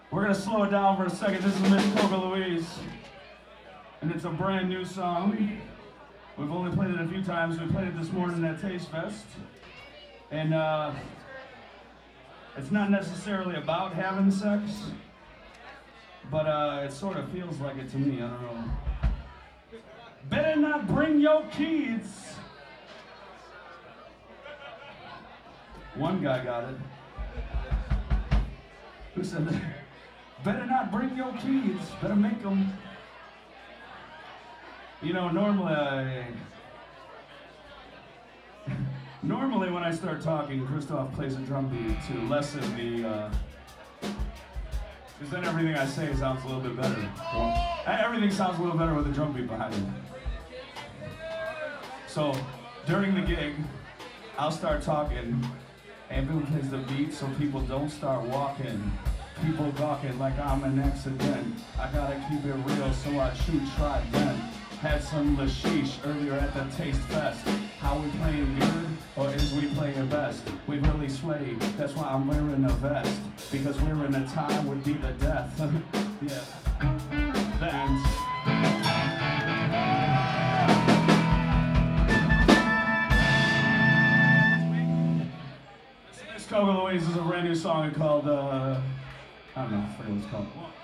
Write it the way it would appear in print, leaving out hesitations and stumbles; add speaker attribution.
Speaker 1: We're gonna slow it down for a second. This is Miss Coca Louise, and it's a brand new song. We've only played it a few times. We played it this morning at Taste Fest, and it's not necessarily about having sex, but it sort of feels like it to me. I don't know. Better not bring your kids. One guy got it. Who said that? Better not bring your kids. Better make them. You know, normally when I start talking, Christoph plays a drum beat to lessen the, because then everything I say sounds a little bit better. Well, everything sounds a little better with a drum beat behind it. So, during the gig, I'll start talking, and Bill plays the beat so people don't start walking. People gawking like I'm an accident. I gotta keep it real, so I shoot try then. Had some lashish earlier at the Taste Fest. How we playing good, or is we playing best? We really sway, that's why I'm wearing a vest. Because wearing a tie would be the death. Yeah, thanks. This Coca Louise is a brand new song called, I don't know, I forget what it's called.